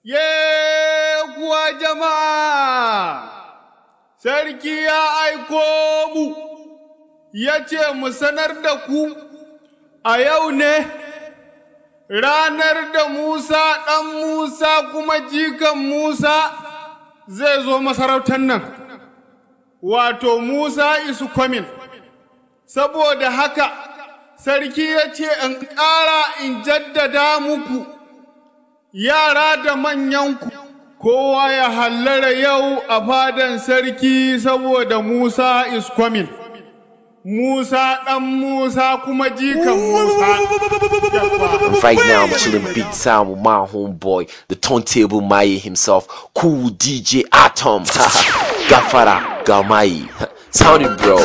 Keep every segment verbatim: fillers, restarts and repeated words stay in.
Ye kuwa jama'a, sarki ya aiko mu, ya ce mu sanar da ku, a yau ne, ranar da Musa ɗan Musa kuma jikan Musa zai zo masarautar nan, wato Musa isu kwamin. Saboda haka, sarki ya ce in ƙara in jaddada muku, yara da manyanku, kowa ya hallara yau a fadan sarki saboda Musa is coming. Musa ɗan Musa kuma jikan Musa. Right now I'm chilling big time with my homeboy, the turntable Maye himself, Cool D J Atom. Gafara Gamai. Sound it, bro.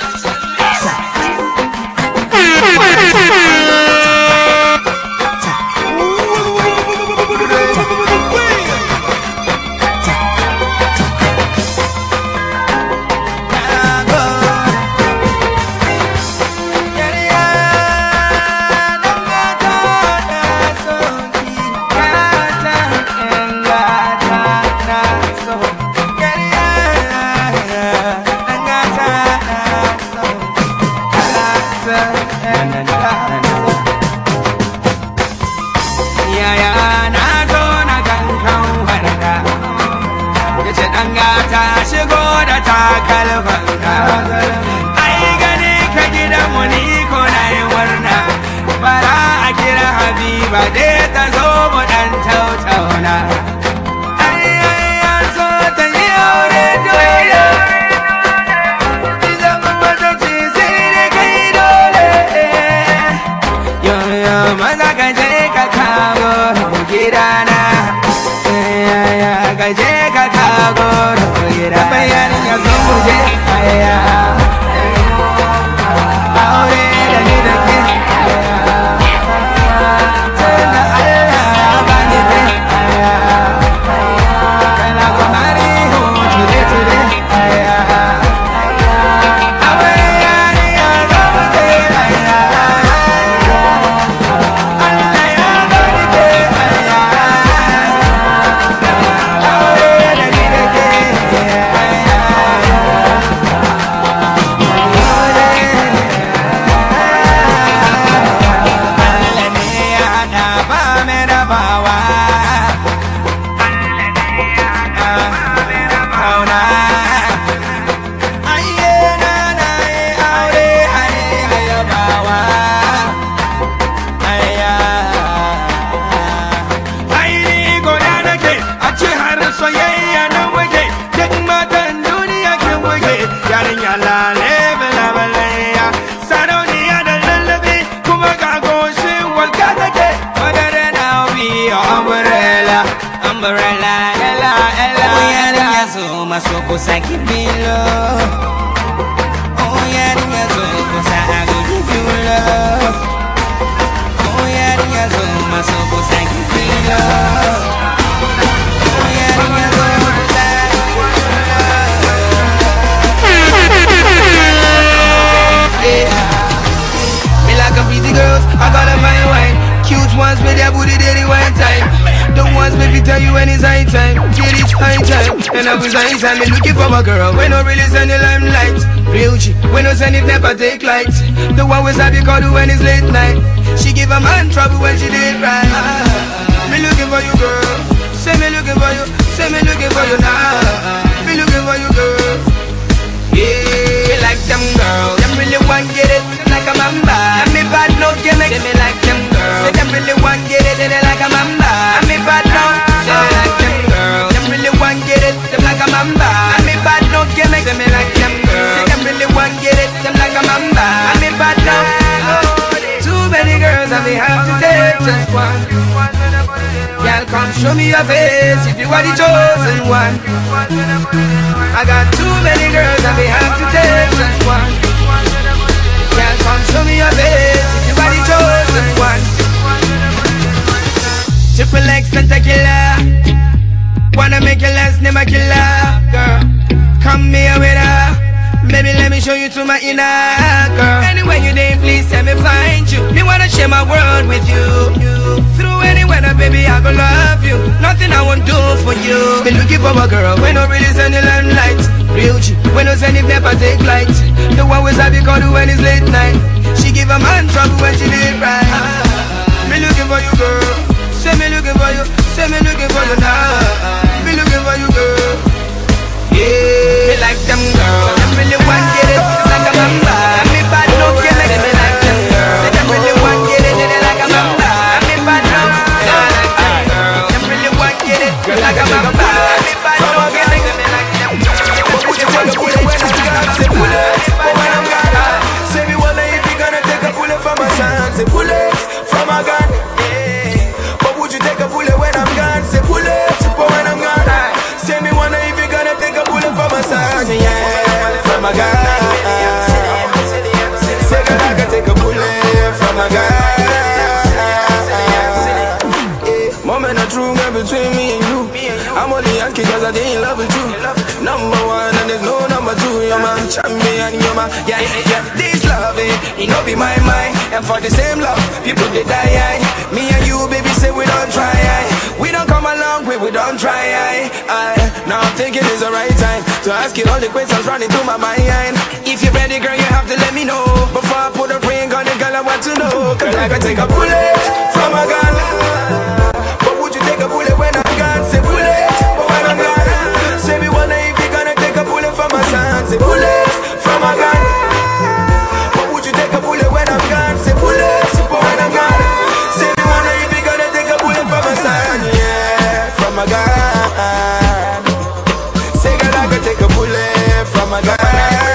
And me looking for my girl, we no really send the limelight. Real G, we no send it, never take light. The one we sabi call you when it's late night. She give a man trouble when she did right. Ah, me looking for you, girl. Say me looking for you, say me looking for you now. Me looking for you, girl. Yeah, like them girl, them really want get it like a mamba. And me bad no gimmick, say me like them girl. Say them really want get it, they like a mamba. And me bad no, say me like them girl. Them really want get it, them like a mamba. And me bad no gimmick, say me like them girl. Say them really want get it, them like a mamba. And me bad no. Too many girls and we have to take just one. Girl, come show me your face if you are the chosen one. I got too many girls and we have to take just one. Girl, come show me your face if you are the chosen one. Triple X and tequila, wanna make you last name a killer, girl. Come here with her. Baby, let me show you to my inner girl. Anywhere you there, please tell me find you. Me wanna share my world with you. Through any weather, baby, I go love you. Nothing I you. Been looking for a girl when no really send the limelight. Real G, when no send it never take light. The one with happy call when it's late night. She give a man trouble when she did right. Me looking for you, girl. Say me looking for you. Say me looking for you now. Me looking for you, girl. Yeah, me like them girls. Them really want get it like a mamba. And me bad no get it. Me like them girls. Them really want get it like a mamba. And me bad no get it. Them really want get it like a mamba. And me bad no get it. Me like them girls. Put it, put it, put it when I'm gone. Say pull it, but when I'm gone. Say me wonder if you gonna take a bullet from my son. Say pull it from my gun. Yeah, but would you take a bullet when I'm gone? Say pull it, but when I'm gone. Say me wonder if you gonna take a bullet from my son. Yeah, from my gun. Say girl I can take a bullet from my gun. Moment of true man between me and you. I'm only asking cause I didn't love with you. Number one and there's no number two. You're my champion, you're my, yeah, yeah. This love, it, it no be my mind. And for the same love, people they die, aye. Me and you, baby, say we don't try, aye. We don't come a long way, we don't try, aye, aye. Now I'm thinking it's the right time to ask you all the questions running through my mind. If you're ready, girl, you have to let me know. Before I put a ring on it, girl, I want to know. Cause I can take a bullet from a gun. But would you take a bullet when I'm gone? Say bullet, but when I'm gone. Say me wonder if you're gonna take a bullet from my son. Say bullet from a gun. But would you take a bullet when I'm gone? Say bullet, but when I'm gone. Say me wonder if you're gonna take a bullet from my son. Yeah, from a gun. Say girl I can take a bullet from a gun.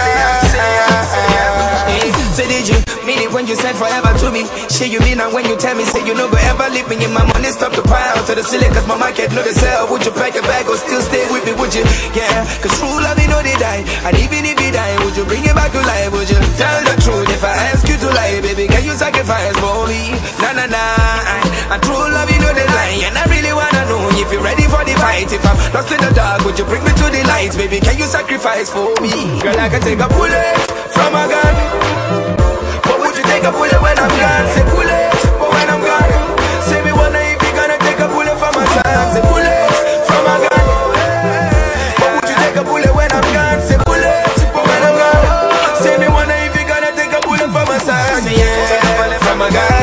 Say did you mean it when you said forever to me? Shit you mean and when you tell me say you no go ever leave me in my money stop to pile to the ceiling cause my market know they sell. Would you pack a bag or still stay with me, would you? Yeah, cause true love you know they die. And even if you die, would you bring it back to life? Would you tell the truth if I ask you to lie? Baby, can you sacrifice for me? Nah, nah, nah. And true love you know they lie. And I really wanna know if you're ready for the fight. If I'm lost in the dark, would you bring me to the lights? Baby, can you sacrifice for me? Girl, I can take a bullet from a gun. But would you take a bullet when I'm gone? Say bullet, but when I'm gone. Say me wonder if you're gonna take a bullet from my son. Say bullet from a gun. But would you take a bullet when I'm gone? Say bullet, but when I'm gone. Say me wonder if you're gonna take a bullet from my son. Yeah, from a gun.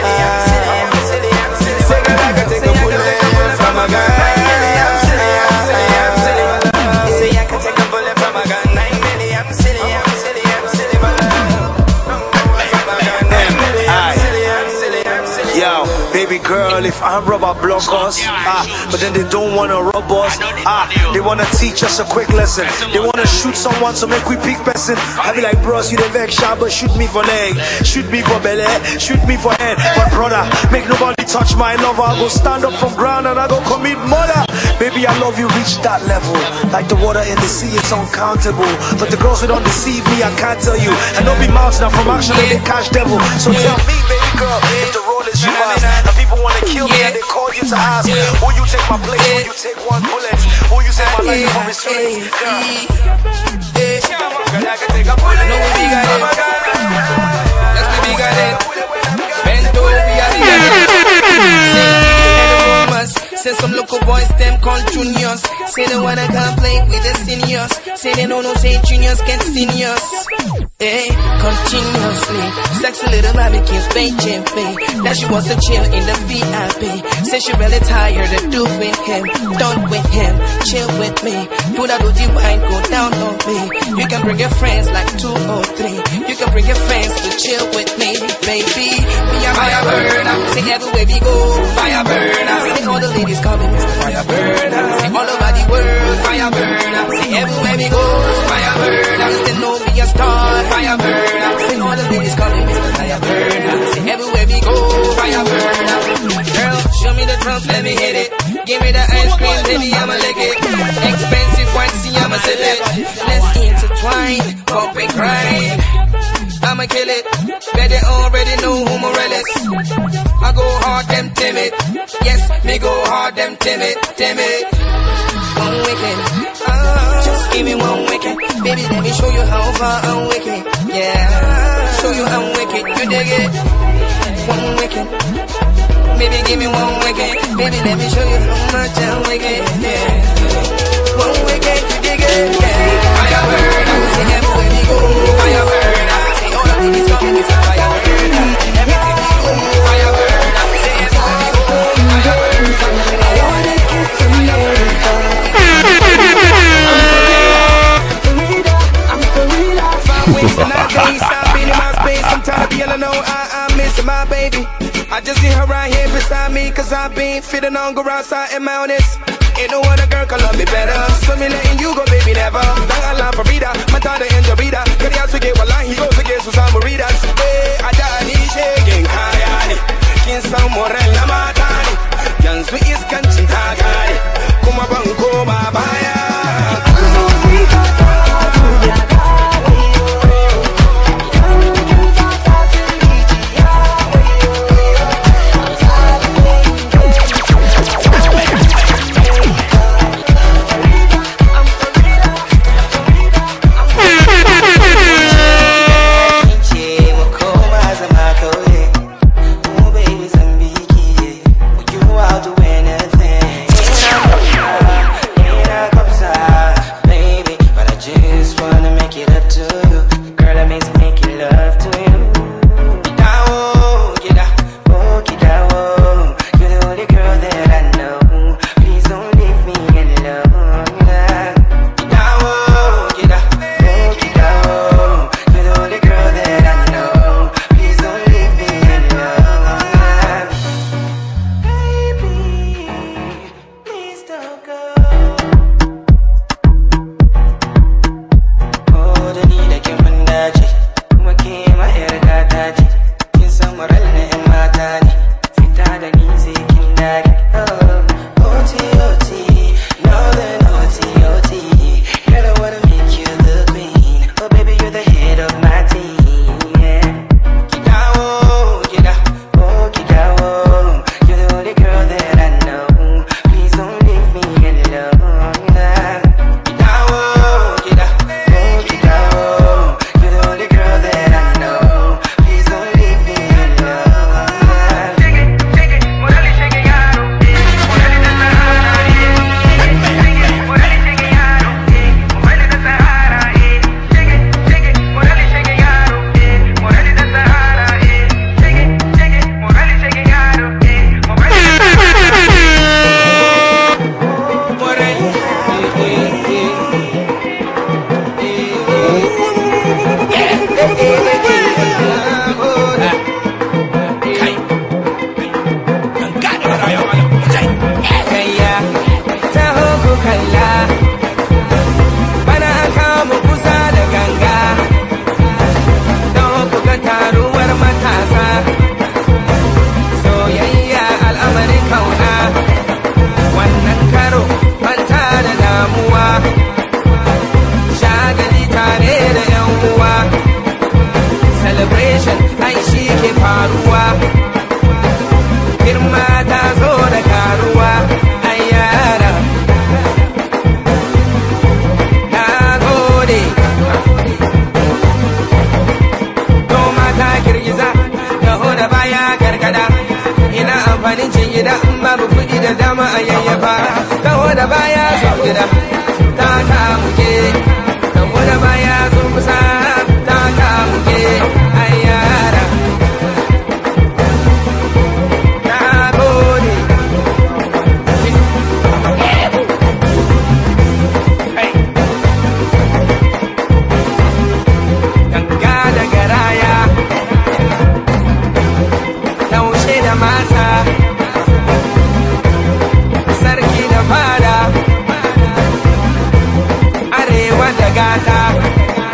Say girl I can take a bullet from a gun. Say I can take a bullet from a gun. Nine million, I'm silly, I'm silly, I'm silly, my love. Yo, baby girl, if I'm rubber block us, ah, but then they don't wanna rob us, ah, they wanna teach us a quick lesson. They wanna shoot someone to make we pick person. I be like, bros, you the vex sharp, but shoot me for leg, shoot me for belly, shoot me for head. But brother, make nobody touch my lover. I go stand up from ground and I go commit murder. Baby, I love you, reach that level. Like the water in the sea, it's uncountable. But the girls who don't deceive me, I can't tell you. And don't be mouths now from action, they catch devil. So tell me, baby girl, if the road is reversed, and people wanna kill me and they call you to ask, will you take my place? Will you take one bullet? Will you save my life from his feelings? Girl, I can take a bullet. No, we got it. Let's be big at it. Bend over, we are the say some local boys, them called juniors. Say they wanna come play with the seniors. Say they don't know, say juniors get seniors. Hey, continuously. Sexy little barbecue, spade champagne. Now she wants to chill in the V I P. Say she really tired of doing him. Done with him, chill with me. Do that dirty wine, go down on me. You can bring your friends like two or three. You can bring your friends to chill with me, baby. Me a fire burner. Say everywhere we go, fire burner. Say all the ladies call me Mister Fire Burner. Say all over the world, fire burner. Say everywhere we go, fire burner. They know me a star, fire burner. Say all the ladies call me Mister Fire Burner. Say everywhere we go, fire burner. Girl, show me the drums, let me hit it. Give me the ice cream, baby, I'ma lick it. Expensive wine, see, I'ma sip it. Let's intertwine, pop and grind. I'ma kill it. Bet they already know who Morales. I go hard, them timid. Yes, me go hard, them timid, timid. One weekend, uh, just give me one weekend. Baby, let me show you how far I'm wicked. Yeah, show you I'm wicked. You dig it? One weekend. Baby, give me one weekend. Baby, let me show you how much I'm wicked. Yeah. cause I've been feeding on grass and mountains. Ain't no other girl can love me better. So me letting you go, baby, never. Don't allow for reader, my daughter and the reader. Cause I forget what line he goes against with some readers. Hey, I die, ni shaking, kayani. Kin some more than la matani. Young sweet is kanchin tagani. Kuma banko babaya. Sarki da fada, arewa da gata.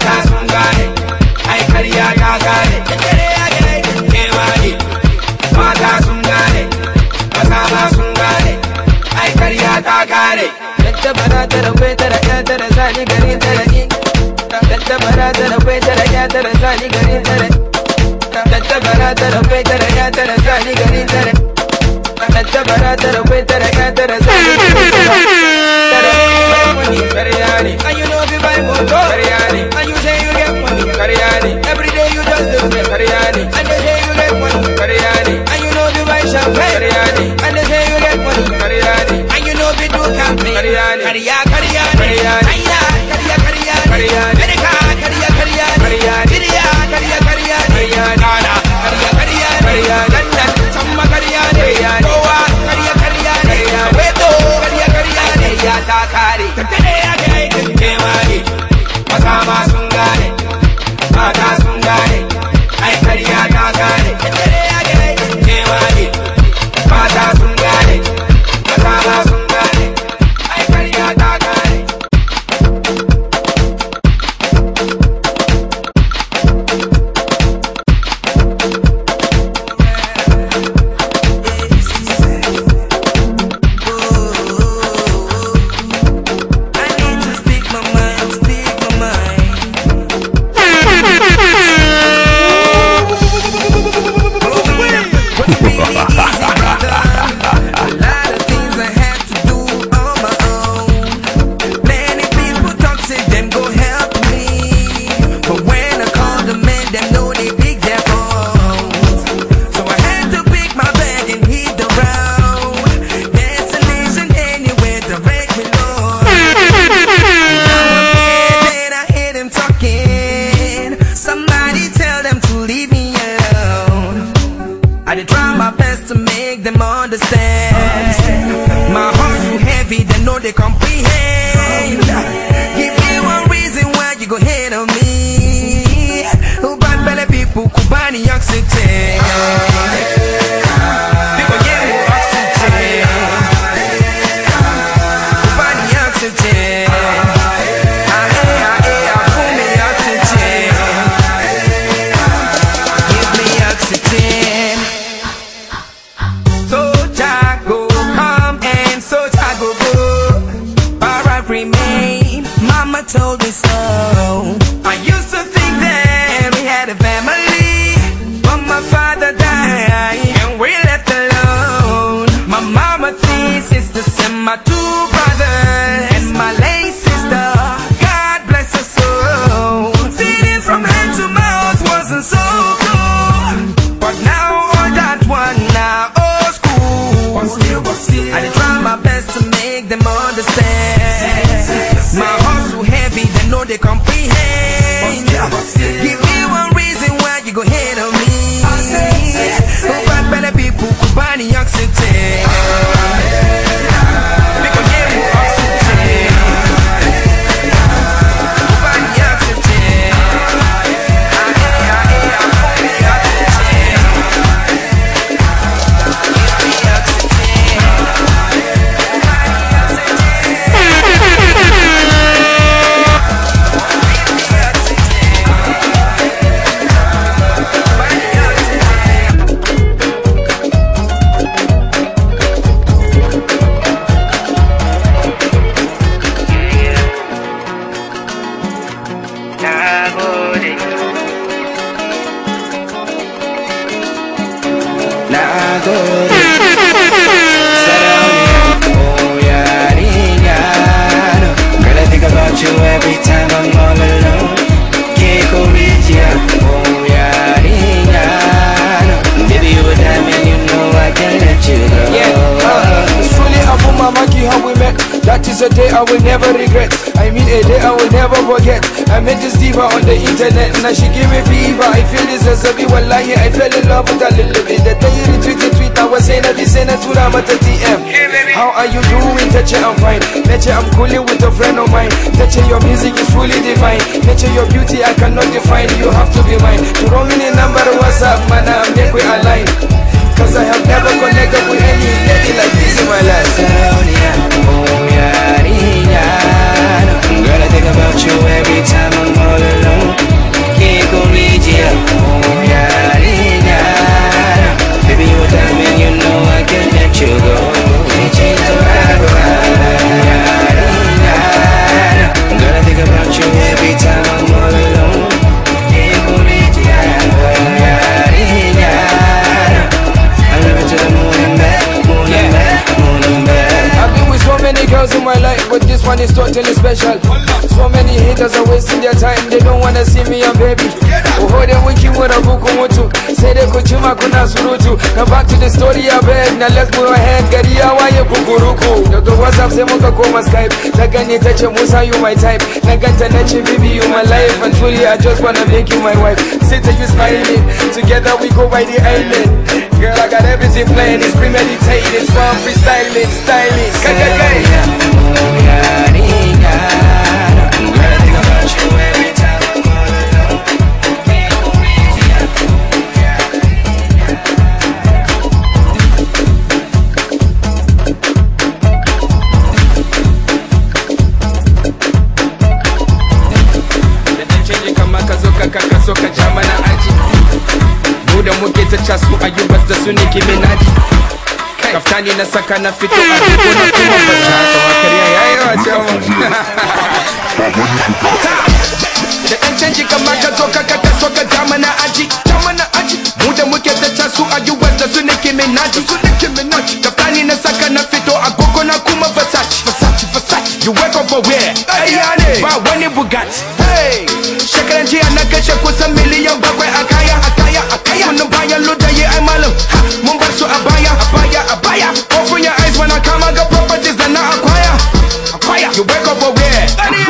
mata sun gane, ai karya ta gane, kewani, mata sun gane, maza ma sun gane, ai karya ta gane. Yadda bara ta da kwai tara ya tara sani garin tara ni. Yadda bara ta da kwai tara ya tara sani garin tara. Yadda bara ta da kwai tara ya tara sani garin tara. Yadda bara ta da kwai tara ya tara sani garin tara. Money, Karyani, and you know if you buy motor, Karyani, and you say you get money, Karyani. Every day you just do it, Karyani, and they say you get money, Karyani, and you know if you buy champagne, Karyani, and they say you get money, Karyani, and you know if you do campaign, Karyani, Karya, Karyani, Karyani, Karya, Karya, Karyani, Karyani, America, Karya, Karyani, Karyani, Syria, Karya, Karyani, Karyani, Ghana, Karya, Karyani, Karyani, London, Samma Karyani, Karyani, Goa, Karya, Karyani, Karyani, Weto, Karya, Karyani, Karya, Takari, kewani, maza ma sun gane, mata sun gane, ai karya ta gane, kewani, mata sun gane, maza ma sun gane, ai karya ta gane. They comprehend. Give me one reason why you go hate on me. Who bad belly people, Kubani oxygen. People get oxygen. Kubani oxygen. Ah, eh, ah, eh, ah, pull me oxygen. Give me oxygen. So Jago come and so Jago go. Remain. Mama told me so. I used to think that we had a family, but my father died and we left alone. My mama, three sisters and my two brothers, and my late sister, God bless her soul. Feeding from hand to mouth wasn't so good, but now all that one now old school. But still, but still, I did try my best to make them understand. My heart's too heavy, they know they comprehend. Give me one reason why you go hate on me. Who bad belly people, Kubani oxygen. Because they will oxygen. Kubani oxygen. Ah, eh, ah, eh, ah, pull me oxygen. Give me oxygen. Kubani oxygen. You every time I'm all alone. Can't go reach ya. Oh yeah, baby you a diamond, you know I can't let you go. Yeah, uh, it's truly Abu Mamaki how we met. That is a day I will never regret. I mean a day I will never forget. I met this diva on the internet. Now she give me fever. I feel this as a be wallahi. I fell in love with a little bit. That day you retweet tweet. I was saying that this ain't a tura but a T M. How are you doing? Teacher, I'm fine. Nature, I'm cooling with a friend of mine. Teacher, your music is fully divine. Nature, your beauty I cannot define. You have to be mine. To roll me in number WhatsApp, man, I'm there we align. Cause I have never connected with any lady like this in my life. Girl, I think about you every time I'm all alone. wanna see me and baby. Oh, hold on, we keep with a book on to say they could chuma kuna surutu. Now back to the story I beg. Now let's move ahead. Garia waye kukuruku. No to WhatsApp say muka koma Skype. Nagani tache Musa you my type. Naganta nache baby you my life. And truly I just wanna make you my wife. Sit and you smiling. Together we go by the island. Girl I got everything planned. It's premeditated. It's fun freestyling, styling. Soka jama na aji mu da muke ta casu ayyubas da su ne kiminaji kaftani na saka na fito a duko na kuma fasa kama kariya yayi yawa jama da ɗan canji kamar ka zo ka ka soka jama na aji jama na aji mu da muke ta casu ayyubas da su ne kiminaji su ne kiminaji kaftani na saka na fito a duko na kuma fasa Versace Versace you wake up for where ayane ba wani Bugatti hey shekaran jiya na kashe kusan miliyan bakwai a kaya a kaya a kaya wannan bayan ludaye ai malam mun bar su a baya a baya a baya open your eyes when I come I got properties that now acquire acquire you wake up for where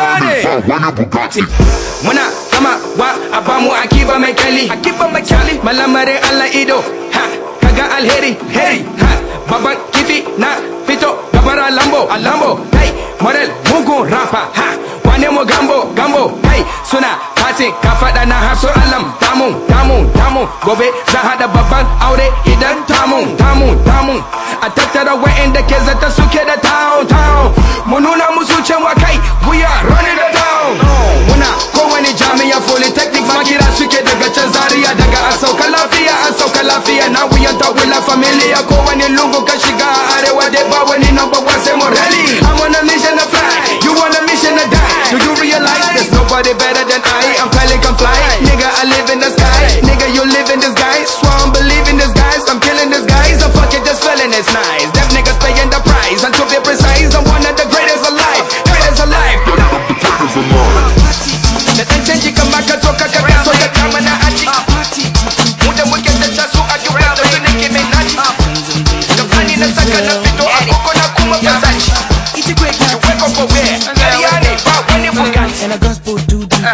muna kama wa abamu akiba mai kyali akiba mai kyali malamarin Allah ido ha kaga alheri heri ha baban kifi na fito gabara lambo a lambo hey model mugun rapper ha wane mo gambo gambo hey suna kace ka fada na haso alam tamun tamun tamun gobe za hada babban aure idan tamun tamun tamun a tattara wa'anda ke zata suke da town town mu nuna musu cewa kai we are running the town muna kowane jami'a polytechnic makira suke daga can Zaria daga a sauka lafiya a sauka lafiya na wuyan ta wula familia kowane lungu ka shiga arewa dai ba wani number one sai mu rally I'm on a mission to fly you on a mission to die do you realize there's nobody better than I I'm pelican fly nigga I live in the sky nigga you live in disguise swan believe in this guys I'm killing this guys I'm fucking just feeling it's nice them niggas paying the price and to be precise I'm one of the greatest alive greatest alive da dan canji kamar ka zo ka ka so ka kama na aji mu da muke da tasu a duka da su nake mai naji da fani na saka na fito a koko na kuma Versace it's a great you wake up for where Ariane ba wani Bugatti and a gospel dude she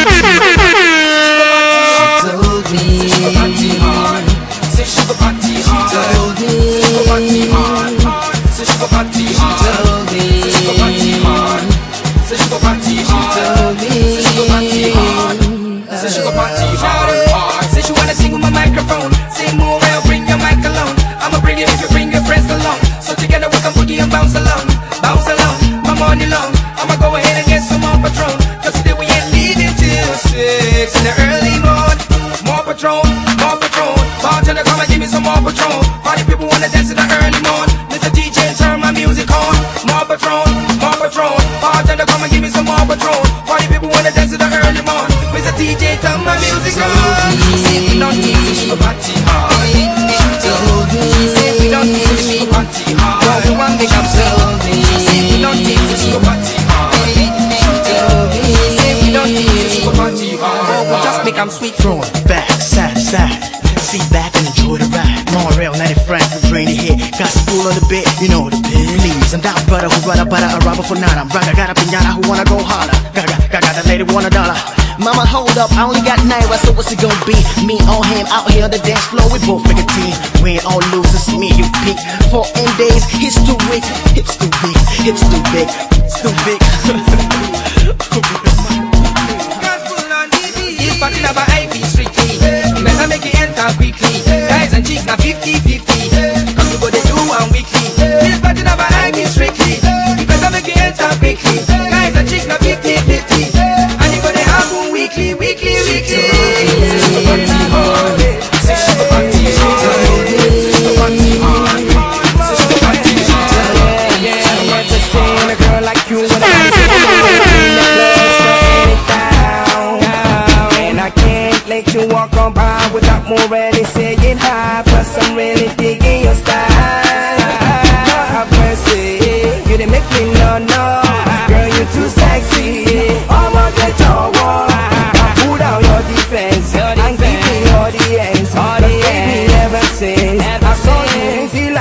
told me say she go party hard she told me say she go party hard say she go party hard she told me say she go party hard say she go party hard say she go party hard say she go party hard say she wanna sing with my microphone say more well bring your mic along I'ma bring it if you bring your friends along so together we can boogie and bounce along bounce along my money long I'ma go ahead and get some more Patron cause today we ain't leaving till six in the early morning more Patron more Patron bartender come and give me some more Patron party people wanna dance in the early morning Mister D J turn my music on more Patron more Patron bartender come and give me some more Patron party people wanna dance in the early morning Mister D J turn my music on say we don't need to she go party hard she say we don't need to she go party hard the one thing I'm saying she say we don't need to she go party hard she say we don't need to she go party hard just make I'm sweet front, back, side to side. Sit back and enjoy the ride. Montreal, ninety francs, we drain the hit. Got school on the bed, you know the Billies. I'm down brother who run about a robber for nada. Brother got a pinata who wanna go harder. Gaga, gaga, the lady want a dollar. Mama, hold up, I only got naira, so what's it gonna be? Me on him, out here on the dance floor, we both make a team. We ain't all losers, me and you peak. Four end days, hips too weak, hips too big, hips too big, hips too big. Party about I P strictly better make it enter quickly guys and chicks now fifty fifty cause we go they do one weekly this party about I P strictly better make it enter quickly guys and chicks now fifty fifty and you go they happen weekly weekly weekly say she go party hard say she go party hard say she go party hard say she go party hard yeah I'm not just saying a girl like you when I'm let you walk on by without more really saying hi. Plus I'm really digging your style. Lord have mercy, you didn't make me no no. Girl you too sexy, I'ma get your wall. I put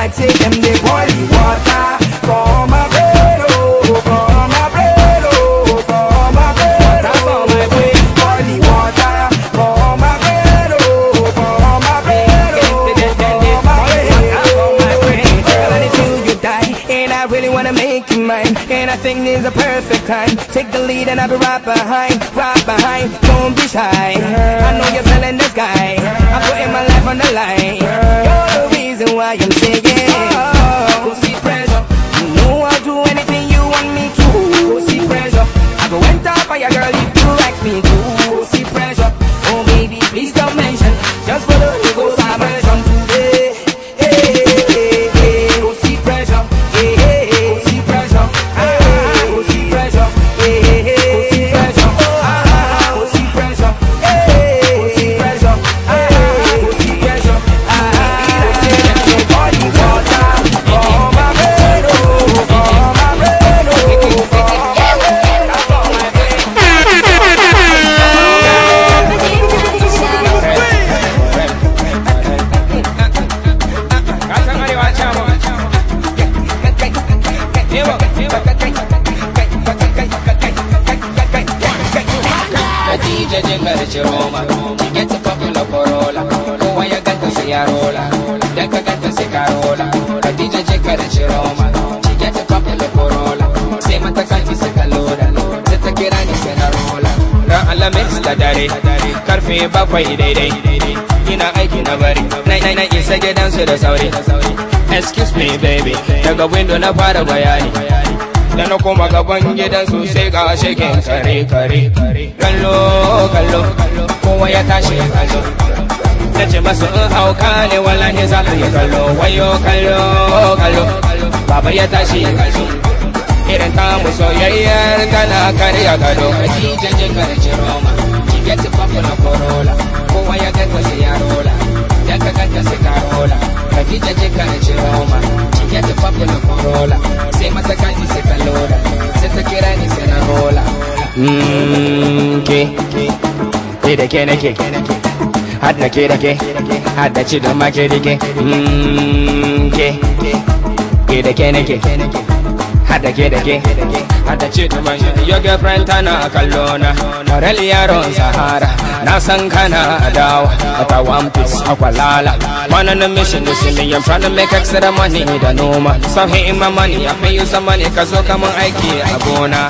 like say them they holy water for my brain, oh, for my brain, oh, for my brain, for my brain, holy water for my brain, oh, for my brain, oh, for my brain. Girl, until you die, and I really wanna make you mine, and I think this is a perfect time. Take the lead and I'll be right behind, right behind. Don't be shy. I know you're feeling this guy. I'm putting my life on the line. You're the reason why I'm singing. Go see pressure. You know I'll do anything you want me to. Go see pressure. I go enter for your girl if you ask me to. Go see pressure. Oh baby, please don't mention. Just for the ego vibration today. Hey, hey, hey. Go see pressure. Hey, hey, hey. Go see pressure. Ah, go see pressure. Hey, hey, hey. Go see pressure. Ah, go see pressure. Hey, go see pressure. Ah, go see pressure. Ah, I say that your body water for my brain, oh, for my brain, oh, for my brain, for my brain. D J Jigga Chiroma, she gets a popular Corolla. Oh, why you got to see a roller? Then I got to see Carola. D J Jigga Chiroma, she gets a popular Corolla. Say mata kanti se kaloda, se ta kira ni se na rola. Ran alamis da dare, karfe bakwai daidai. Ina aiki na bari, nai nai nai isa gidansu da sauri. Excuse me baby, daga window na fara bayani. Da na koma gaban gidansu sai ga shekin kare kare. Kallo kallo kowa ya tashi kallo. Na ce masu in hauka ne wallahi za ka yi kallo. Wayo kallo kallo baba ya tashi kallo. Irin ta mu soyayyar tana karya gado. Kaji janjin kare Chiroma, ki get popular Corolla. Kowa ya ganta sai ya rola, ya ka ganta sai Carola. Kaji janjin kare Chiroma, ki get popular Corolla. Sai mata kanti sai kaloda, sai ta kira ni sai na rola. Mmm, ke, ke da ke nake, had na ke da ke, had da ci da ma ke da ke. Mmm, ke, ke da ke nake, had da ke da ke, had da ci da ma ke. Your girlfriend tana kallona, Morelli yaron Sahara, na san kana adawa, but I want peace, akwalala. Man on a mission to see me, I'm trying to make extra money, da noma. So hitting my money, I pay you some money, cause so come on aiki abona.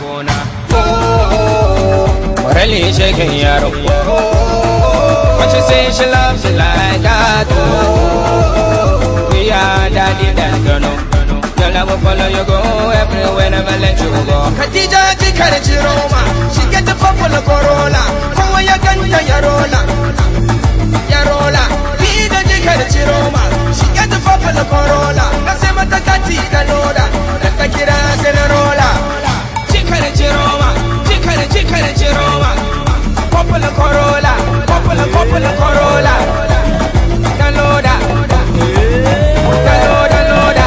Morelli shaking yaro. But she say she loves you like that. Oh, we are daddy that girl. Girl, I will follow you, go everywhere, never let you go. Khadija Jikare Chiroma, she get the popular Corolla. Kowa ya ganta ya rola, ya rola. Khadija Jikare Chiroma, she get the popular Corolla. Nasema takati kanoda, natakira sena rola. Jikare Chiroma, Jikare Jikare Chiroma, popular Corolla, popular popular Corolla. Kanoda, kanoda, kanoda.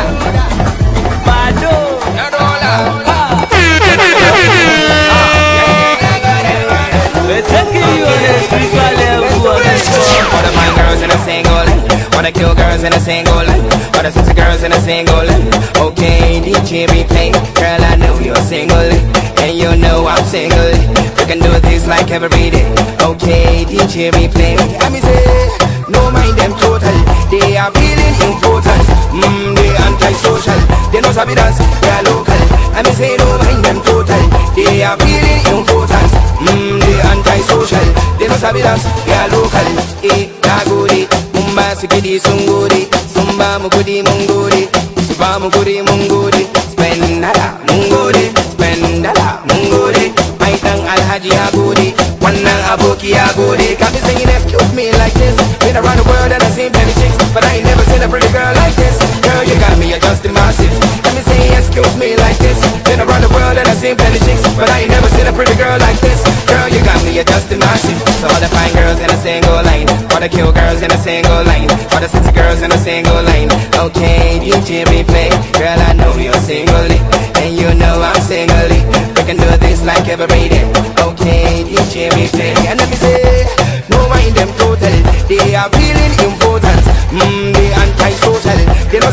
All of my girls in a single, wanna kill girls in a single, all the sexy girls in a single. Okay, D J be play, girl I know you're single, and you know I'm single. We can do this like every day. Okay, D J be play. I me say, no mind them total, they are feeling important. Mmm, they anti-social, they know sabi dance, they are local. I me say, no mind them total, they are feeling important. Mmm, they anti-social, they know sabi dance, they are local. Eh, nagode, mumba sikidi sungode, sumba mukudi mungode, suba mukudi mungode, spend nada mungode, spend nada mungode. My tongue alhaji agode, wannan aboki agode. Got me singing excuse me like this. Been around the world and I seen plenty chicks, but I ain't never seen a pretty girl like this. Girl, you got me adjusting my seats. Let me say excuse me like this. Been around the world and I seen plenty chicks, but I ain't never seen a pretty girl like this. Girl, you got me adjusting my seats. So all the fine girls in a single line, all the cute girls in a single line, all the sexy girls in a single line. Okay, D J replay, girl I know you're single, and you know I'm single. We can do this like every day. Okay, D J replay, and let me say, no mind them total, they are feeling important. Mmm, they anti-social, they know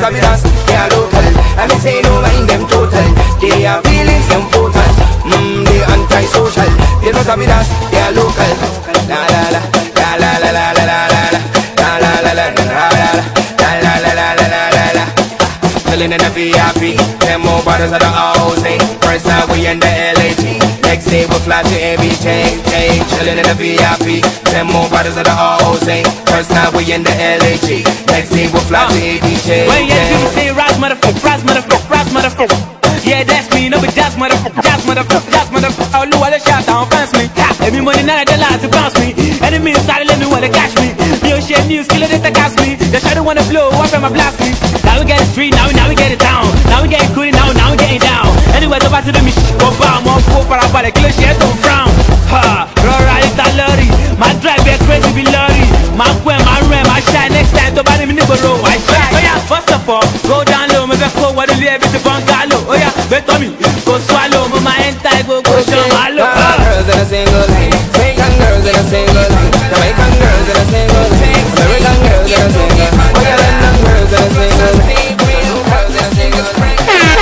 must have been us, they are local. And me say no mind them total. They are feeling important. Mmm, they anti-social. They must have been us, they are local. La la la, la la la la la la la la la la la la la la la la la. Chillin' in the V I P, ten more bottles of the O Z. First time we in the L A G, next day we'll fly to M B J. Chillin' in the V I P, ten more bottles of the O Z. First time we in the L A G, next day we'll fly to M B J. When you do say rise motherfucker, rise motherfucker, rise motherfucker. Yeah, that's me, no but that's motherfucker, that's motherfucker, that's motherfucker. All the while shot down, fans me. Every money now they lie to bounce me. Enemy inside let me wanna catch me. Yo shit news, killer they cast me. They try to wanna blow up and my blast me. Now we get the street, now we now we get it down. Now we getting good, now now we getting down. Anyway, the back to the mission, go bam, one four for a body, killer shit don't frown. Ha, Rora it's a lorry. My drive get crazy be lorry. My queen, my ram, I shine next time to body me nigga roll. I shine. Oh yeah, first of all, go down low, me back forward the live with the bungalow. Oh yeah, bet on me, go swallow, my entire go go show my low. Girls in a single lane, Jamaican girls in a single lane, Jamaican girls in a single lane, American girls in a single lane, oh yeah, London girls in a single lane, girls in a single lane.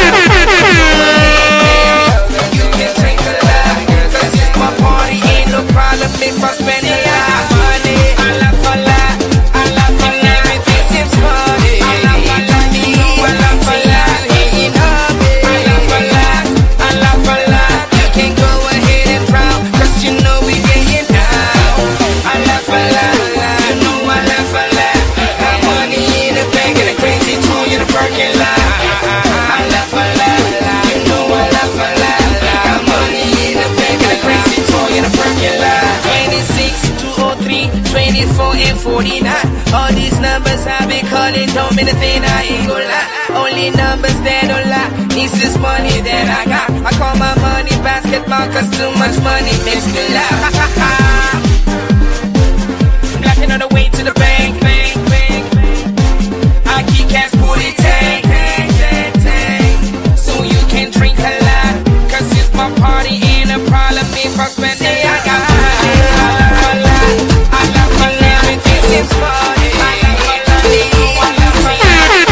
You can drink a lot, 'cause it's my party, ain't no problem if I spend a lot of money. I laugh a lot, I laugh a lot, everything seems funny. I laugh a lot, I laugh a lot, ain't hobby. I laugh a lot, I laugh a lot. You can go ahead and frown, 'cause you know we getting down. I laugh a lot, you know I laugh a lot. Got money in the bank and a crazy toy in the parking lot. I laugh a lot, you know I laugh a lot. Got money in the bank and a crazy toy in the parking lot. twenty-six, two oh three, twenty-four and forty-nine. All these numbers I been calling don't mean a thing, I ain't gon' lie. Only numbers that don't lie. This is money that I got. I call my money basketball, 'cause too much money makes me laugh. Blacking on the way to the bank, bank, bank. I keep cash, put it tank, tank, tank, tank. So you can drink a lot, 'cause it's my party, ain't a problem if I spend it. I got money, I laugh a lot, I laugh a lot, everything seems funny. I laugh a lot, I laugh a lot,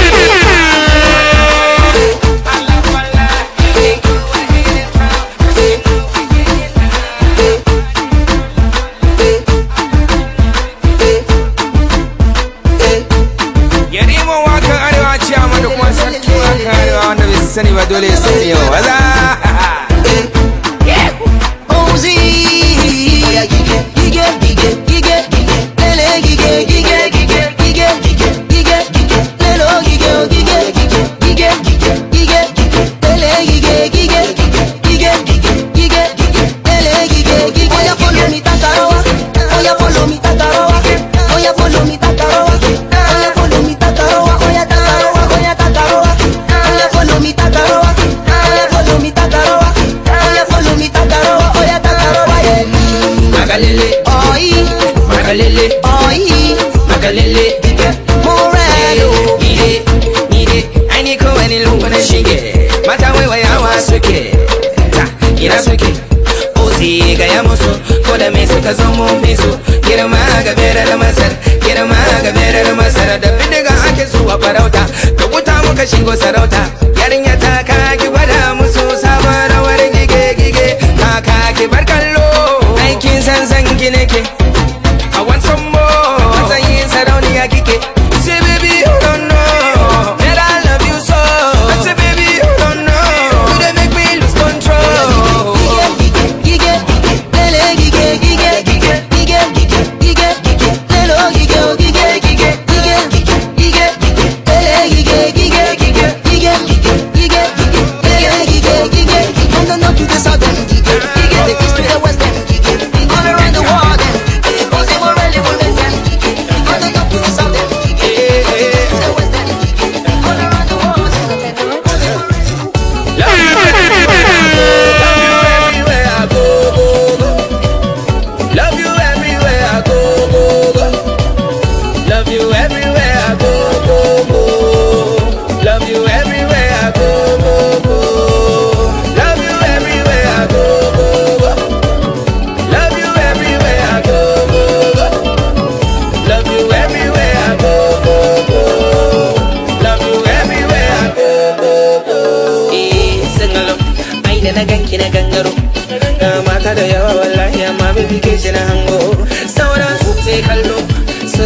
I laugh a lot. You can go ahead and frown, 'cause you know we getting down. Yarimo waka arewa ciyama da kuma sarki waka arewa wanda bai sani ba dole ya sani yau waza. Ozi, oya gige, gige, gige, gige, gige, lele gige, gige, gige, gige, gige, gige, gige, lelo gige, gige, gige, gige, gige, gige, gige, lele gige, gige, gige, gige, gige, gige, gige, lele gige, gige. Oya follow me tataroa, oya follow me tataroa, oya follow me tataroa, oya follow me tataroa, oya tataroa, oya tataroa, oya follow me tataroa, oya follow me tataroa, oya follow me tataroa, oya tataroa, yeah. Magalele, Oi, magalele, oi, magalele, Morello. Nide, nide, aini ko wani lungu na shige. Mata wewa yawa suke, ta ina suke. Ozi ga ya musu, ko da me suka zo mun fi su. Girma ga bere da masar, girma ga bere da masar. Da bindiga ake zuwa farauta, da wuta muka shigo sarauta. Yarinya ta kaki gwada musu sabon rawar gige gige. Ta kaki bar kallo, aikin san san gine ke. I want some more, matsayin sarauniya kike. Say baby you don't know that I love you so. I say baby you don't know, you dey make me lose control. Gige, gige, gige, lele gige, gige, gige, gige, gige, gige, gige, lelo gige, gige, gige, gige, gige, gige, gige, lele gige, gige, gige, gige, gige, gige, gige, lele gige, gige, gige. From the north to the south, and gige, gige, the east to the west, and gige, all around the world, and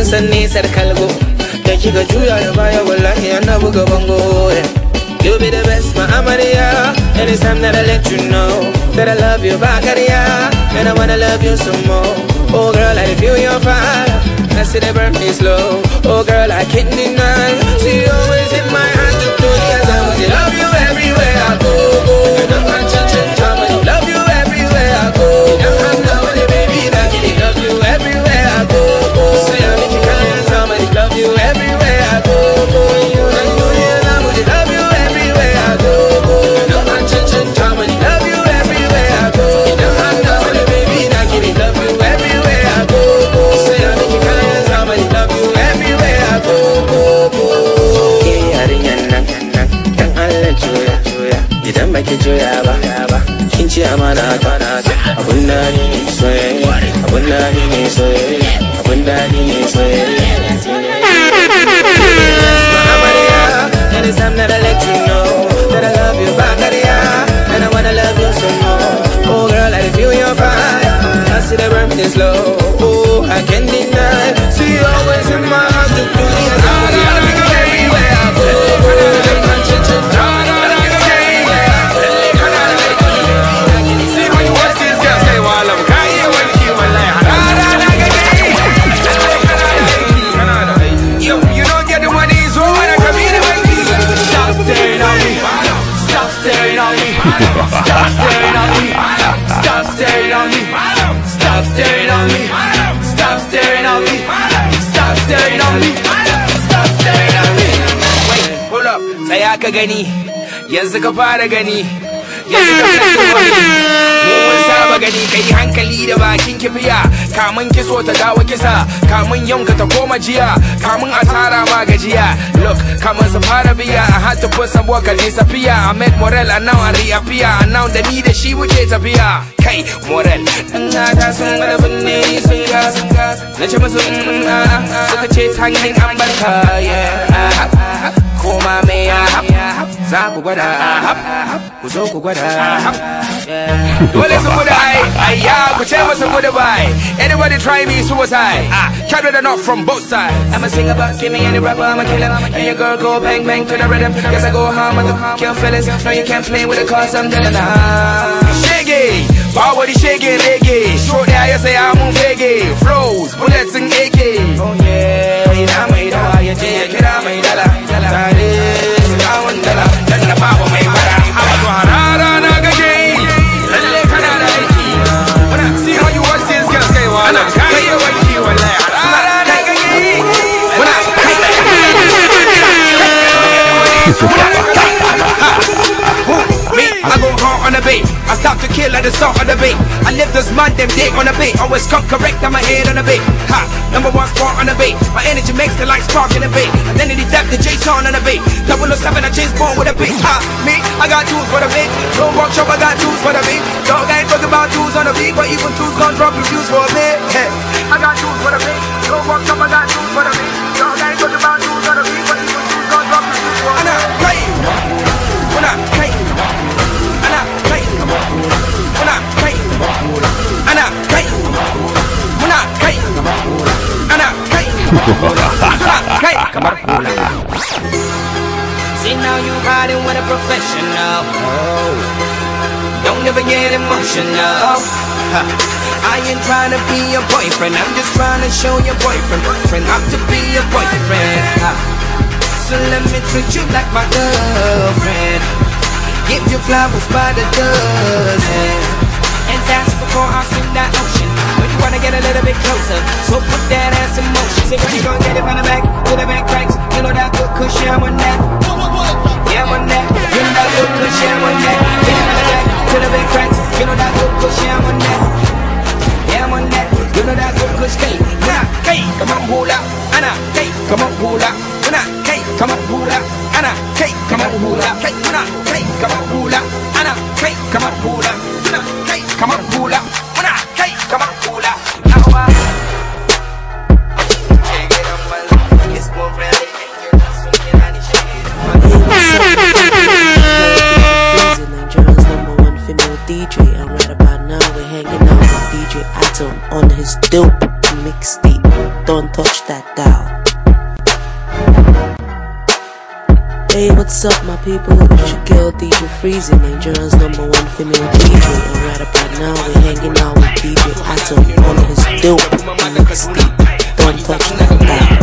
mun san nesar kalgo da kika juya da baya wallahi ana buga bango. You'll be the best, my Amaria. And it's time that I let you know that I love you, Bakaria. And I wanna love you some more. Oh girl, I feel your fire. I see the burn me slow. Oh girl, I can't deny. See you always in my heart to do yes, I want to love you everywhere I go. Love you everywhere I go. Love you, baby, love you everywhere I go. Say I make you cry and somebody love you everywhere I go. Idan baki juya ba, kin ci amana ta, abun da ni ne soyayya, abun da ni ne soyayya, abun da ni ne soyayya. And it's time that I let you know that I love you, Bakaria, and I wanna love you some more. Oh girl, I feel your fire. I see the burn is low. Oh, I can't deny. See you always in my heart to do it. Everywhere I go. Stop staring at me. Stop staring at me. Stop staring at me. Stop staring at me. Stop staring at me. Stop staring at me. Wait, hold up. Tsaya ka gani. Yanzu ka fara gani. Yanzu ka fara gani. Mun saba gani kai hankali da bakin kifiya. Kamun kiso ta dawo kisa. Kamun yanka ta koma jiya. Kamun a tara ma gajiya. Look, kamun su fara biya. I had to put some work and disappear. I met Morel and now I reappear. And now the need she wuce tafiya. Kai, Morel. Na ta sun gada binne sun gas. Na ce musu suka ce ta hanyar an barka. Yeah. Koma me ya za ku gwada. Ku zo ku gwada. Dole su guda ai. Ayya, ku ce musu goodbye. Anybody try me suicide? Ah, carried enough from both sides. I'ma sing about give me any rapper, I'ma kill him. And your girl go bang bang to the rhythm. Guess I go hard, mother kill fellas. No, you can't play with the cause I'm telling her. Shaggy, power the shaggy reggae. Short there, you say I'm on faggy. Flows, bullets and A K. Oh yeah, ina mai dawa ya je ya kira mai dala. Tare su kawon dala, dan na bawa mai fara. Haba to harara na gaje. Lalle kana da aiki. Wanna see how you watch this girl say wala. Kai ya wanki wallahi harara na gaje. Wanna kai. Me, I go hard on the beat. I stop to kill at the start of the beat. I live this man, them day on the beat. Always come correct, I'm my head on the beat. Ha, number one spot on the beat. My energy makes the light spark in the beat. Identity depth, the Jason on the beat. double oh seven, I James Bond with a beat. Ha, me, I got tools for the beat. No walk shop, I got tools for the beat. Dog ain't talking about tools on the beat, but even tools gon' drop reviews for a bit. Hey, I got tools for the beat. No walk shop, I got tools for the beat. Dog ain't talking about tools on the beat, but even tools gon' drop reviews for a bit. When I play, when I play, when I play, when I play, when I play, when I play, when I play. See now you riding with a professional. Don't ever get emotional. I ain't trying to be your boyfriend. I'm just trying to show your boyfriend, boyfriend how to be your boyfriend. So let me treat you like my girlfriend. Give you flowers by the dozen. And that's before I swim that ocean. When you wanna get a little bit closer, so put that ass in motion. Say when you gon' get it from the back, to the back cracks. You know that good cushion, I'm on that. Yeah, I'm on that. You know that good cushion, I'm on that. Get it from the back, to the back cracks. You know that good cushion, I'm on that. Yeah, I'm on that. You know that good cushion. Nah, hey, come on, hula. Anna, hey, come on, hula. Anna, hey, come on, hula. Anna, hey, come on, hula. Hey, Anna, hey, come on, hula. Anna, hey, come on, hula. Anna, hey, come on, hula. Anna, hey, come on, hula. Now, uh, shake it up, man. It's more friendly. Nigeria's number one female D J, and right about now we're hanging out with D J Atom on his dope mixtape. Don't touch that dial. Hey, what's up, my people? It's your girl D J Freezy, Nigeria's number one female D J. And right about now, we're hanging out with D J Atom on his dope mixtape. Don't touch that dial.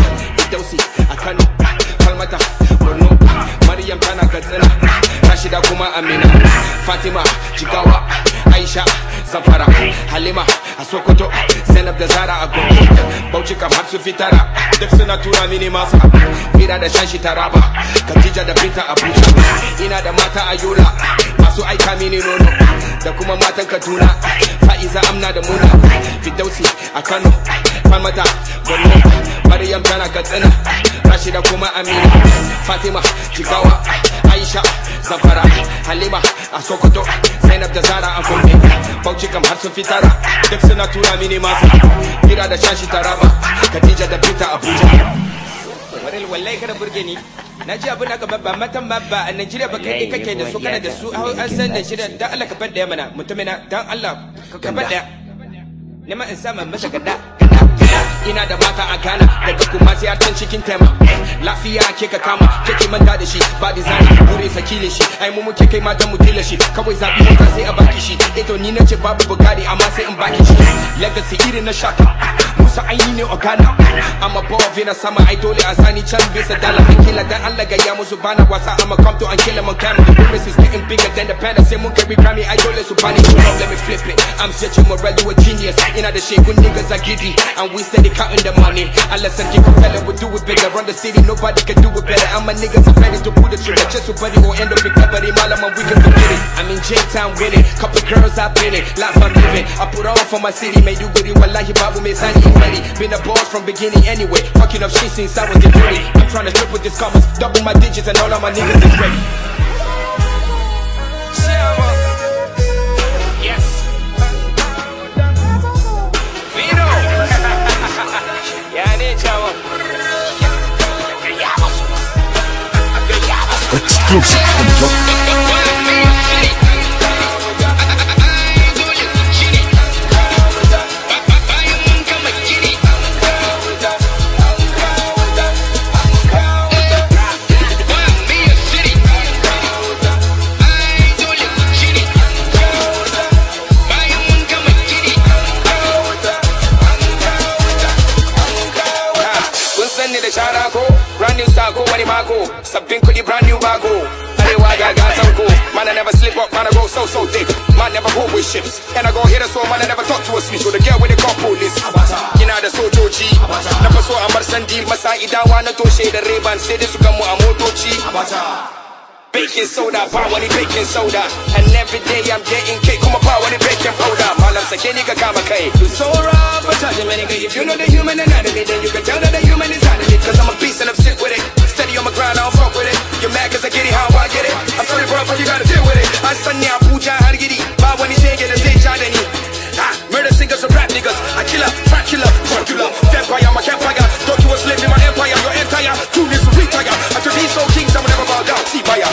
Rashida kuma Amina, Fatima, Jigawa, Aisha, Zamfara, Halima, Asokoto, Zainab da Zara a Gombe, Bauchi kam har su fitara, duk suna tura mini masa, Fira da Shanshi Taraba, Khadija da Binta Abuja, ina da mata a Yola, masu aika mini nono, da kuma matan Kaduna, Fa'iza Amna da Muna, Fidausi a Kano, Falmata, Borno, Maryam tana Katsina, Rashida kuma Amina, Fatima, Jigawa, Aisha, Zamfara, Halima, a Sokoto, Zainab da Zara a Gombe, Bauchi kam har sun fitara, duk suna tura mini masa, Fira da Shanshi Taraba, Khadija da Binta Abuja. Waril wallahi kada burge ni. Naji abin aka babba matan babba a Najeriya ba kai kake da su kana da su an san da shirya dan Allah ka bar daya mana mutumina dan Allah ka bar daya. Nema in sama masa gada ina da mata a Ghana daga kuma sai can cikin tema lafiya ke ka kama kake manta da shi ba design bure sakile shi ai mu muke kai matan mu tila shi kawai zabi mun sai a baki shi eto ni nace babu bugari amma sai in baki shi legacy irin na shaka Musa aini ne Ogana amma boy na sama ai dole a sani can bisa dala kila dan Allah ga ya musu bana wasa amma come to and kill them on camera the business is getting bigger than the panda sai mun kai Grammy ai dole su bani to let me flip it I'm such a moral you a genius ina da shekun niggas are giddy and we steady counting the money. Allah said you can tell it, we'll do it bigger. Run the city, nobody can do it better. I'm a niggas are ready to pull the trigger. Just so buddy won't end up in company. Malama, we can forget it. I'm in J-Town winning. Couple girls I've been in. Life I'm living. I put on for my city. Made you goody. Wallahi, babu, me sani, ready. Been a boss from beginning anyway. Fucking up shit since I was in dirty. I'm trying to triple this commas. Double my digits and all of my niggas is ready. Exclusive from Block. Brand new Sago, Wani Mago, Sabin Kudi, brand new Bago. Arewa Gaga Sanko, man I never slip up, man I go so so deep. Man never go with ships, and I go hit us so man I never talk to a speech. With the girl with the couple list, Kina the Sojoji, Never so Amar Sandi, Masai Dawana Toshe, the Reban, say this to come on Motochi. Baking soda, power the baking soda. And every day I'm getting cake, come on power the baking powder. Malam Sakeni Kakama Kai. You so raw, but if you know the human anatomy, then you can tell that the human is out of it. Cause I'm a beast and I'm sick with it. Steady on my grind, I don't fuck with it. You're mad cause I get it, how I get it. I'm sorry bro, but you gotta deal with it. I son now, Puja, how to get it. Buy when he say get a day, Jadani. Ah, murder singers and rap niggas. I kill up, fat killer, Dracula. Vampire, my campfire. Thought you was slave in my empire, your empire. Two needs to retire. After these old kings, I'm never bow down. See fire.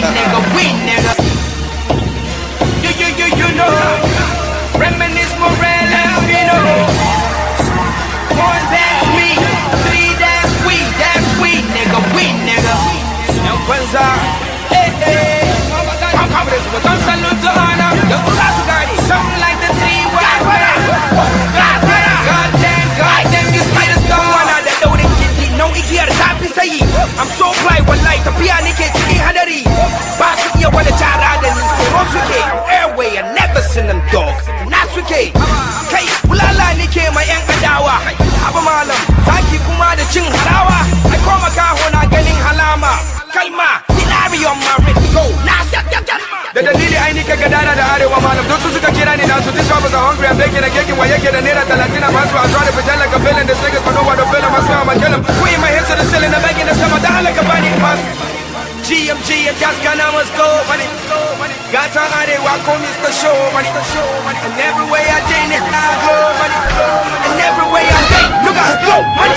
nigga, we nigga. You, you, you, you know. Reminisce Morel and Vino. One that's me, three that's we, that's we nigga, we nigga. And Kwanza, hey hey. Come come with this, but don't salute to honor. Don't pass the guardi, something like the three wise men. God damn, God damn, you see the star. Wana da daurin kindi, no igiyar ta fi sayi. I'm so fly, wallahi tafiya nake cikin hadari. Ba su iya wani tara da ni, tsoro suke. Airway, I never seen them dogs. Na suke. Kai, bulala nake ma yan adawa. Abu malam, zaki kuma da cin harawa. I koma kaho na ganin halama. Kalma, dinari on my wrist, go. Na shut up, da dalili ai nika gadara da arewa malam. Don su suka kira ni na su this was hungry I'm begging and gegging. Wa yake da naira talatin a masu. I try to pretend like I'm feeling this niggas, but no one don't feel them. I swear I'ma kill them. Queen my head to the ceiling, I'm begging the summer. Da like a bunny, mas. G M G and just gonna must go, money. Got on arewa, call Mister Show, money. And every way I did it, I go, money. And every way I did, look at go, money.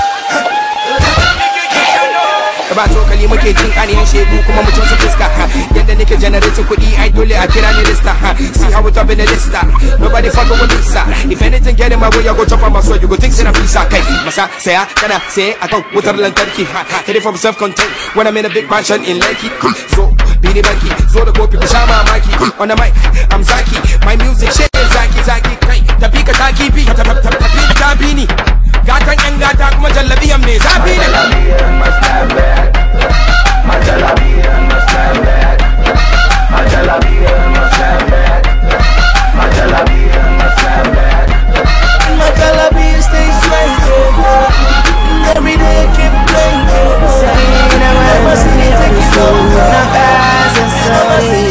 Ba tokali muke jin ƙaniyan shegu kuma mutum su fuska yadda nake generating kuɗi ai dole a kira ni lista see how we top in the lista nobody fuck with Lisa if anything get in my way I go chop on my soul you go think say na pizza kai masa saya kana sai akan wutar lantarki hit it from self-contained when I'm in a big mansion in Lekki so bini banki so da kofi ku sha mamaki on the mic I'm Zaki my music shit is Zaki Zaki kai tafi ka taki bi tafi ta bini gatan yan gata kuma jallabiyan me zafi ne my jalabiya must have that. My jalabiya must have that. My jalabiya must have that. My jalabiya stays right. Every day I keep playing. Saying I must need to take it over. Now eyes and sunny.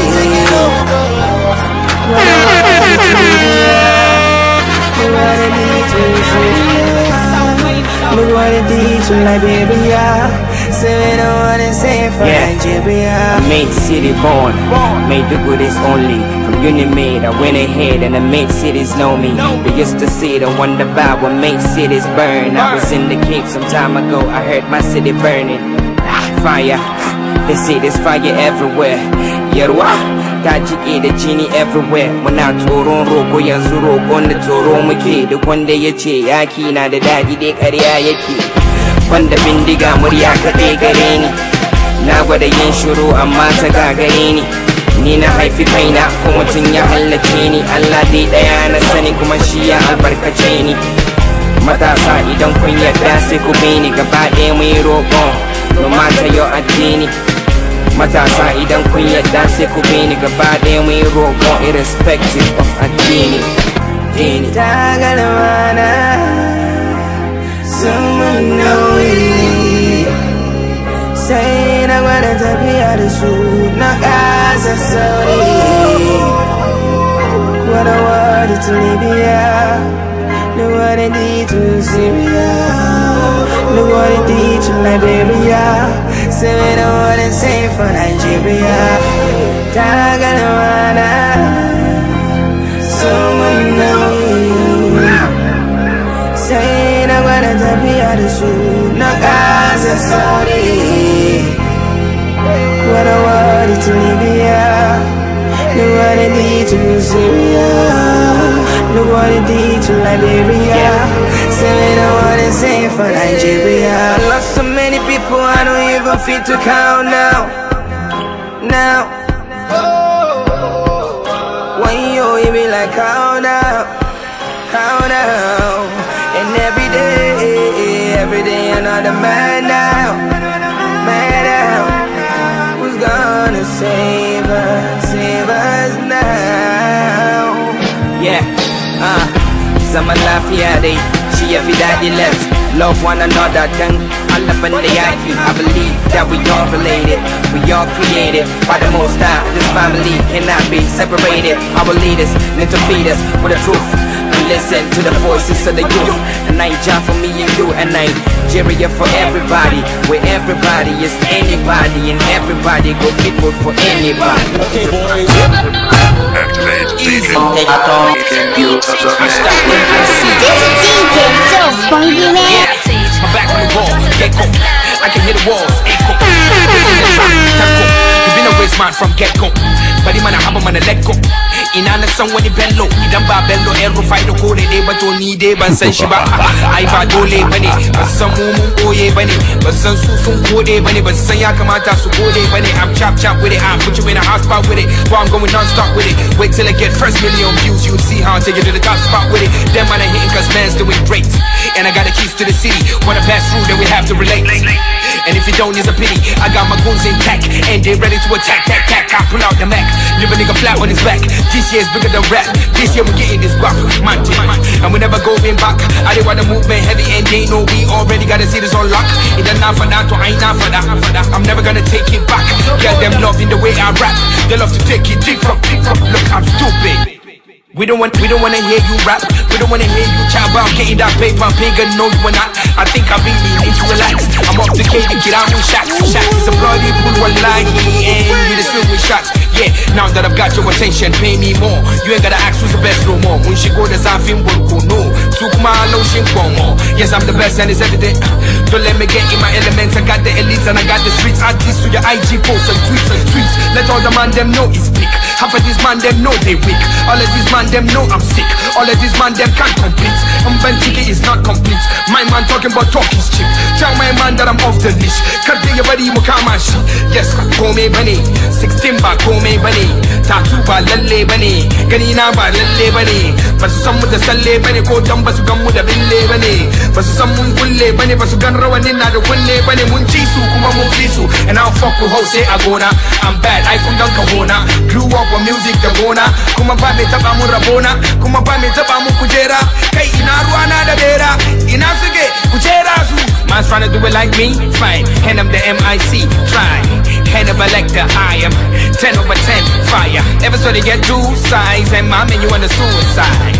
Look what it did to my baby, yeah. Say no one is safe for Nigeria. Made city born, made the goodies only. From uni made, I went ahead and I made cities know me. They used to say the wonder about what made cities burn. I was in the Cape some time ago, I heard my city burning. Fire, they say there's fire everywhere. Yarwa, Tajiki the genie everywhere. When I Toron Roko Yazuro on the Toro Muke, the one day you che, Yaki, na the daddy de Karia Yaki. Wanda bindiga murya kaɗai gare ni na gwada yin shiru amma ta gagare ni ni na haifi kaina ko mutum ya hallake ni Allah dai ɗaya na sani kuma shi ya albarkace ni matasa idan kun yarda sai ku bi ni gaba ɗaya mu yi roƙon no mata yau addini matasa idan kun yarda sai ku bi ni gaba ɗaya mu yi roƙon irrespective of addini dini someone know it. Saying I wanna be out of suit, knock eyes and sorry. What I wanted to Libya, look what it did to Syria, look what it did to Liberia. Say we don't wanna say for Nigeria. Tagalawana, someone know it. Saying I wanna be out of suit, no guys and sorry. What I wanted to Libya, look what it did to Syria, look what it did to Liberia. Say we don't wanna say for Nigeria. I lost so many people I don't even fit to count now. Now, when you be like count now, count now. And every day, every day another man now, man now. Who's gonna save us, save us now? Yeah, uh, zaman lafiya dai, shi yafi daɗi let's love one another then Allah ban da yaki. I believe that we all related, we all created by the Most High. This family cannot be separated. Our leaders need to feed us with the truth. Listen to the voices of the youth. And Nigeria for me and you, and Nigeria for everybody, where everybody is anybody and everybody go fit vote for anybody. Okay, boys. Activate Easy. Take it on. You stop when I see. This is D J so funky, man. Yeah, I'm back on the wall. Get cool. I can hit the walls. Ain't cool. You've been away smart from get-go. But man, I have a man, let go. In an son when he bello, he done by bello, aero fight the code, they but don't need it, but say Shiba. I bad ole bunny, but some moon oye bunny, but some soon code bunny, but say Yakamata so code bunny. I'm chop chop with it, I'll put you in a hot spot with it. While I'm going non-stop with it. Wait till I get first million views, you'll see how I take it to the top spot with it. Them man I hitting cause man's doing great. And I got the keys to the city. Wanna pass through, then we have to relate. And if you don't, it's a pity. I got my goons intact, and they ready to attack, attack, attack. I pull out the Mac, leave a nigga flat on his back. This year's bigger than rap. This year we getting this guap, man, man. And we never going back. I didn't want the movement heavy, and they know we already gotta see this on lock. It ain't not for that, so I ain't not for that. I'm never gonna take it back. Get them loving the way I rap. They love to take it deep up, deep up. Look, I'm stupid. We don't want, we don't wanna hear you rap. We don't wanna hear you chat about getting that paper. Bigger, no you are not. I think I really need to relax. I'm off the gate and get out with shots. Shots is a bloody pool, one line, and you just swim with shots. Yeah, now that I've got your attention, pay me more. You ain't gotta ask who's the best no more. When she go, there's nothing work, no. Sukuma, no shit, more. Yes, I'm the best and it's evident. Don't let me get in my elements. I got the elites and I got the streets. Add this to your I G posts and tweets and tweets. Let all the man them know it's big. Half of these man them know they weak. All of these man them know I'm sick. All of these man them can't complete. Um, Ben Ticket is not complete. My man talking about talk is cheap. Tell my man that I'm off the leash. Can't be your buddy, Mukamash. Yes, call me bunny. Sixteen ba call me bunny. Tattoo ba lalle bunny. Ganina ba lalle bunny. Basu san mu da salle bunny. Ko dan basu gan mu da bille bunny. Basu san mun kulle bunny. Basu gan rawanin na da kulle bunny. Mun ci su kuma mun fi su. And I'll fuck with Jose Agona. I'm bad, I from Kahona. Grew up with music da gona. Kuma ba me taba mun rabona. Kuma ba me taba mun kujera. Kai ina ruwa na da bera. Ina suke kujera su. Man's trying to do it like me, fine. And I'm the M I C, try. And if I like the I am ten over ten, fire. Ever so they get two sides, and my man you on the suicide.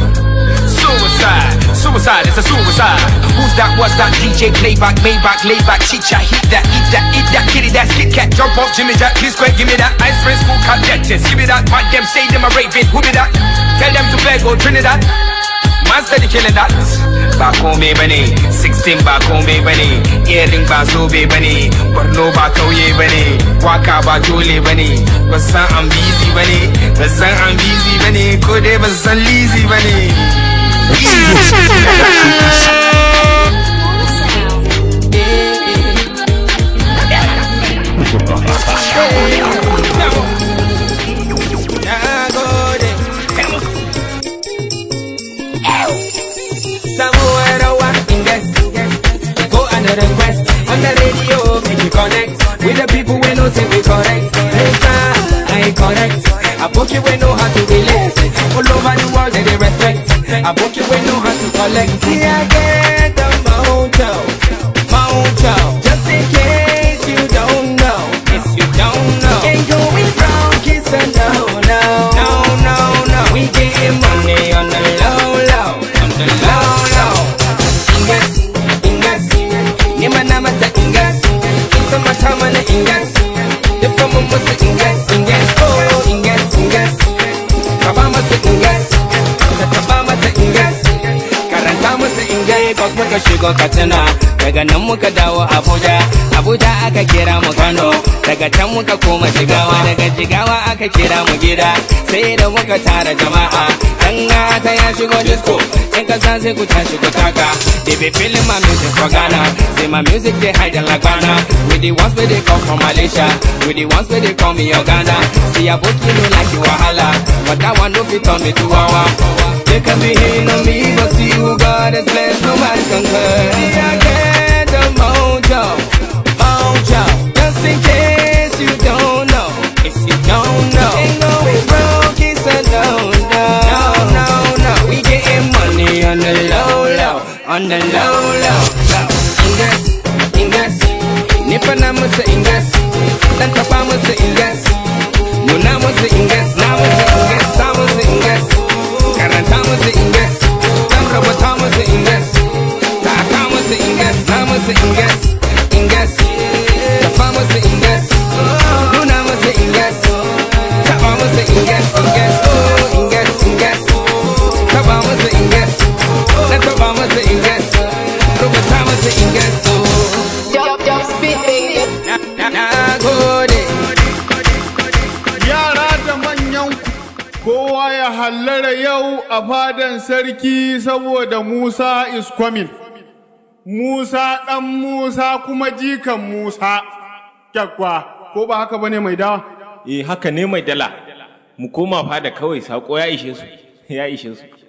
Suicide, suicide, it's a suicide. Who's that, what's that? D J playback, Maybach, layback, chicha, heat that, eat that, eat that, kitty that, Kit Kat, jump off, Jimmy Jack, please quick, give me that. Ice Prince, full cut, Texas, give me that. Fight them, say them a raving, who be that? Tell them to beg, go Trinidad. Man steady killing that. Back home, bunny. Sixteen back home, bunny. Earring back so bunny. But no back away, bunny. Walk out back Jolie, bunny. But son, I'm busy, bunny. But son, I'm busy, bunny. Could ever son lazy, bunny. Somewhere around in this, go and request on the radio, make you connect with the people we know say we correct. Listen, I correct. I book you we know how to relate. All over the world they respect. I book you we know how to collect. See I get the mojo, mojo. Just in case you don't know, if you don't know, ain't going wrong, kiss and no, no, no, no, no. We getting money on the low, low, on the low. Ingas, ingas, ni mana mata ingas, inta mata mana ingas, defa mu musu ingas, ingas, oh ingas, ingas, kaba masa ingas, kaba mata ingas, karanta masa ingas, kos muka shigo Katsina, daga nan muka dawo Abuja, Abuja aka kira mu Kano, daga can muka koma Jigawa, daga Jigawa aka kira mu gida, sai da muka tara jama'a, dan ta ya shigo disco. In Kasa sai ku tashi ku taka. They be feeling my music for Ghana. Say my music they hide in La Ghana. With the ones where they come from Malaysia, with the ones where they call me Uganda. See a book you know like you wahala, but that one no fit turn me to wawa. They can be hating on me, but see who God has blessed, no man can curse. See I get the mojo, mojo. Just in case you don't know, if you don't know, ain't going broke, it's a no, no, no, no. We getting money on the low, low, on the low, low, low. Ingas, ingas, nipana musa ingas, dan tapa musa ingas, muna musa ingas, na musa ingas, ta musa ingas, karanta musa ingas, dan rabata musa ingas, ta aka musa ingas, na musa ingas, ingas, tapa musa ingas, muna musa ingas, tapa musa ingas, ingas, oh ingas, ingas. Obama's the Ingas, that's Obama's the Ingas, Robert Thomas the Ingas, so Jump, jump, spit, baby. Na, na, na, go there. sarki saboda Musa is coming. Musa ɗan Musa kuma jikan Musa. Kyakwa, ko ba haka bane mai dawa? Eh haka ne mai dala. Mu koma fada kawai sako ya ishe su. Ya ishe su.